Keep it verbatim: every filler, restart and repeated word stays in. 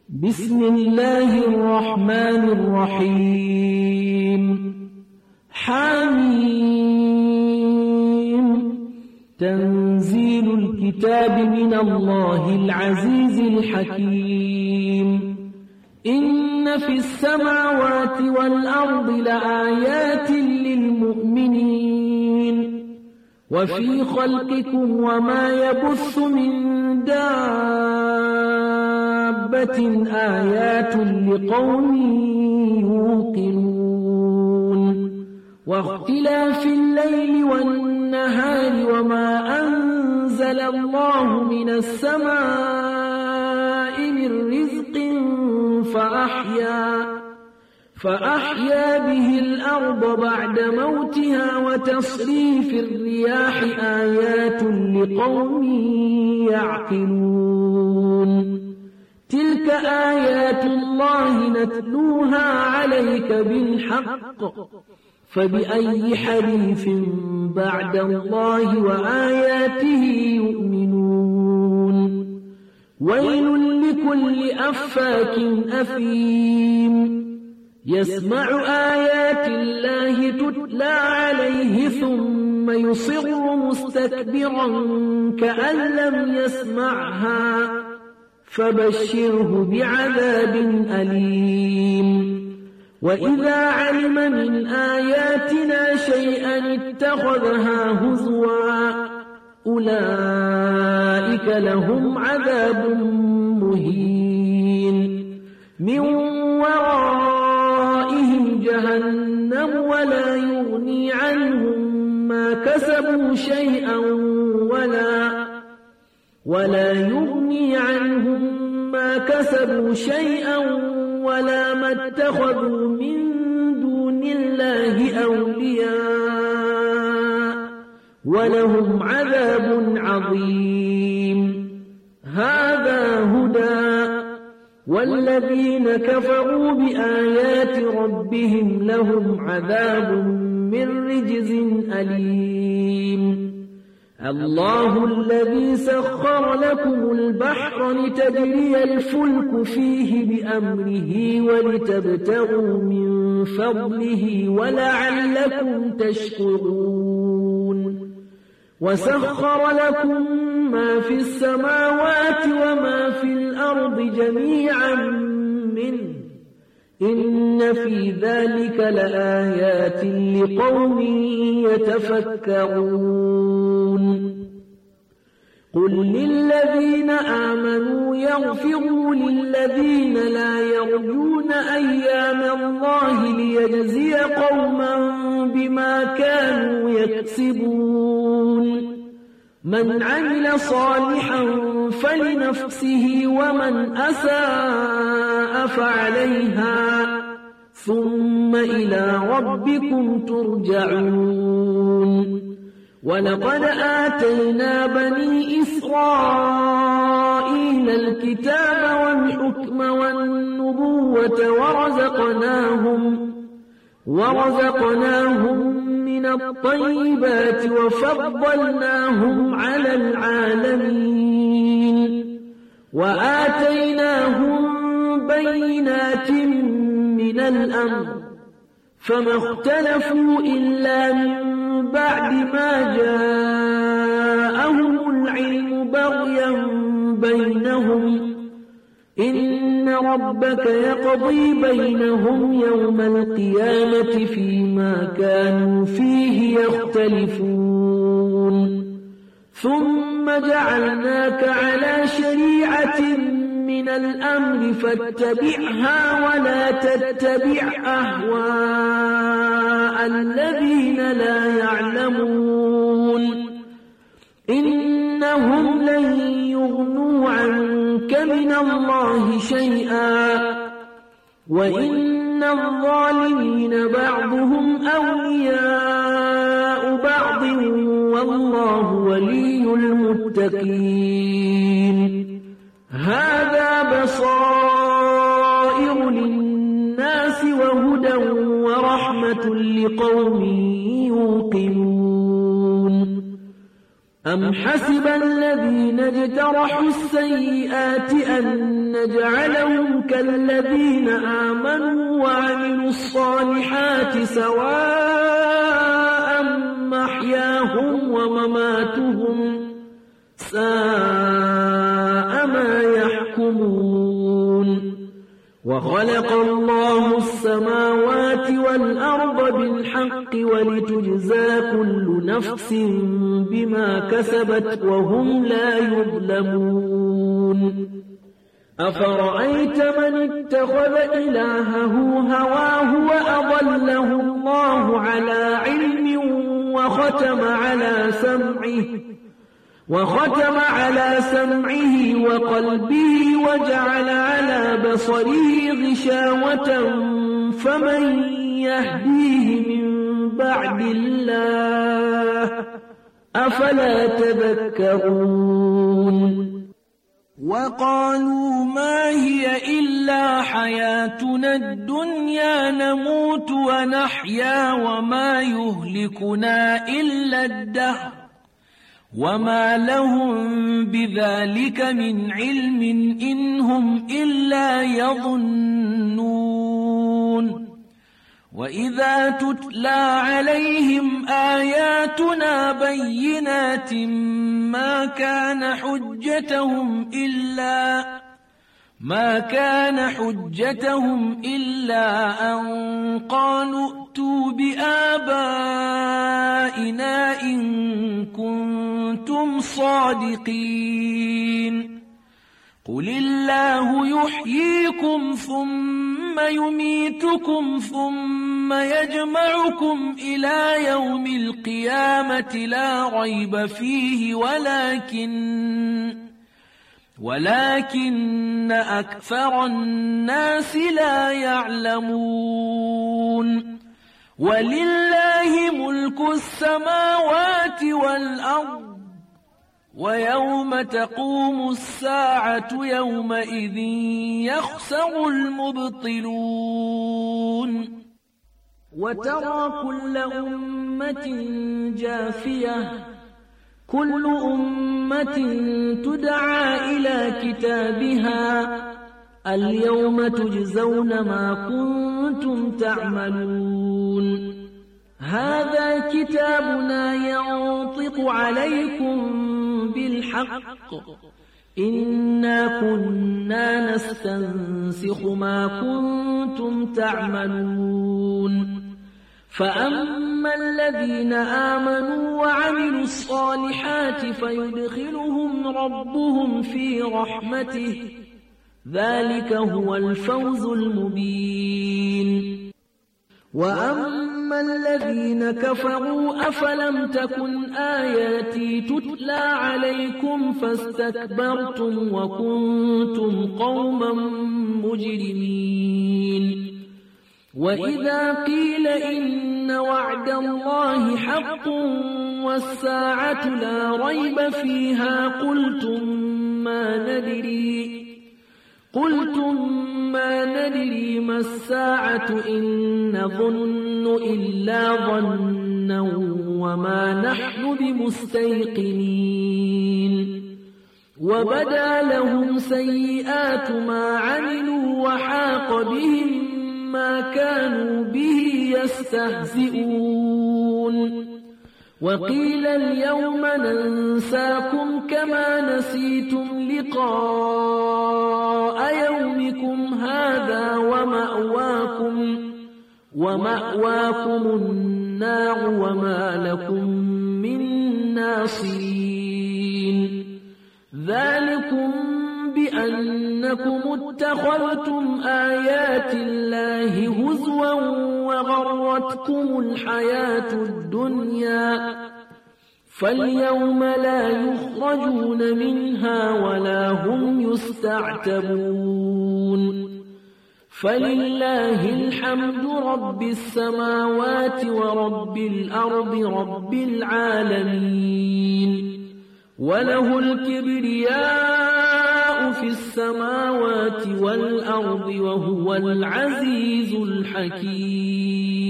بسم الله الرحمن الرحيم حميم تنزيل الكتاب من الله العزيز الحكيم إن في السماوات والأرض لآيات للمؤمنين وفي خلقكم وما يبث من دابة آيات لقوم يوقنون واختلاف الليل والنهار وما أنزل الله من السماء من رزق فأحيا فأحيا به الأرض بعد موتها وتصريف الرياح آيات لقوم يعقلون تلك آيات الله نتلوها عليك بالحق فبأي حديث بعد الله وآياته يؤمنون ويل لكل أفاك أثيم يسمع آيات الله تتلى عليه ثم يصر مستكبرا كأن لم يسمعها فبشره بعذاب أليم وإذا علم من آياتنا شيئا اتخذها هزوا أولئك لهم عذاب مهين من ورائهم جهنم ولا يغني عنهم ما كسبوا شيئا ولا ولا يغني عنهم ما كسبوا شيئا ولا ما اتخذوا من دون الله أولياء ولهم عذاب عظيم هذا هدى والذين كفروا بآيات ربهم لهم عذاب من رجز أليم الله الذي سخر لكم البحر لتجري الفلك فيه بأمره ولتبتغوا من فضله ولعلكم تشكرون وسخر لكم ما في السماوات وما في الأرض جميعا منه إن في ذلك لآيات لقوم يتفكرون قل للذين آمنوا يغفروا للذين لا يرجون أيام الله ليجزي قوما بما كانوا يكسبون من عمل صالحا فلنفسه ومن أساء فعليها ثم إلى ربكم ترجعون ولقد آتينا بني إسرائيل الكتاب والحكم والنبوة ورزقناهم ورزقناهم من الطيبات وفضلناهم على العالمين وآتيناهم بينات من الأمر فما اختلفوا إلا من بعد ما جاءهم العلم بغيا بينهم إن ربك يقضي بينهم يوم القيامة فيما كانوا فيه يختلفون ثم جعلناك على شريعة من الأمر فاتبعها ولا تتبع أهواء الذين لا يعلمون إنهم لن يغنوا عنك من الله شيئا وإن الظالمين بعضهم أولياء بعض والله ولي المتقين هذا بصائر للناس وهدى ورحمة لقوم يوقنون أم حسب الذين اجترحوا السيئات أن نجعلهم كالذين آمنوا وعملوا الصالحات سواء محياهم ومماتهم ساء ما يحكمون وخلق الله السماوات والأرض بالحق ولتجزى كل نفس بما كسبت وهم لا يظلمون أفرأيت من اتخذ إلهه هواه وأضله الله على علم وختم على سمعه وختم على سمعه وقلبه وجعل على بصره غشاوة فمن يهديه من بعد الله أفلا تذكرون وقالوا ما هي إلا حياتنا الدنيا نموت ونحيا وما يهلكنا إلا الدهر وما لهم بذلك من علم إن هم إلا يظنون وإذا تتلى عليهم آياتنا بينات ما كان حجتهم إلا ما كان حجتهم إلا أن قالوا ائتوا بآبائنا إن كنتم صادقين قل الله يحييكم ثم يميتكم ثم يجمعكم إلى يوم القيامة لا ريب فيه ولكن ولكن أكثر الناس لا يعلمون ولله ملك السماوات والأرض ويوم تقوم الساعة يومئذ يخسر المبطلون وترى كل أمة جاثية كل أمة تدعى إلى كتابها اليوم تجزون ما كنتم تعملون هذا كتابنا ينطق عليكم بالحق إنا كنا نستنسخ ما كنتم تعملون فأما الذين آمنوا وعملوا الصالحات فيدخلهم ربهم في رحمته ذلك هو الفوز المبين وأما الذين كفروا أفلم تكن آياتي تتلى عليكم فاستكبرتم وكنتم قوما مجرمين وإذا قيل إن وعد الله حق والساعة لا ريب فيها قلتم ما ندري قلتم ما ندري ما الساعة إن نظن إلا ظنا وما نحن بمستيقنين وبدا لهم سيئات ما عملوا وحاق بهم ما كانوا به يستهزئون وقيل اليوم ننساكم كما نسيتم لقاء يومكم هذا ومأواكم ومأواكم النار وما لكم من ناصرين ذلكم بأنكم اتخذتم آيات الله هزوا وغرتكم الحياة الدنيا فاليوم لا يخرجون منها ولا هم يستعتبون فلله الحمد رب السماوات ورب الأرض رب العالمين وله الكبرياء في السماوات والأرض وهو العزيز الحكيم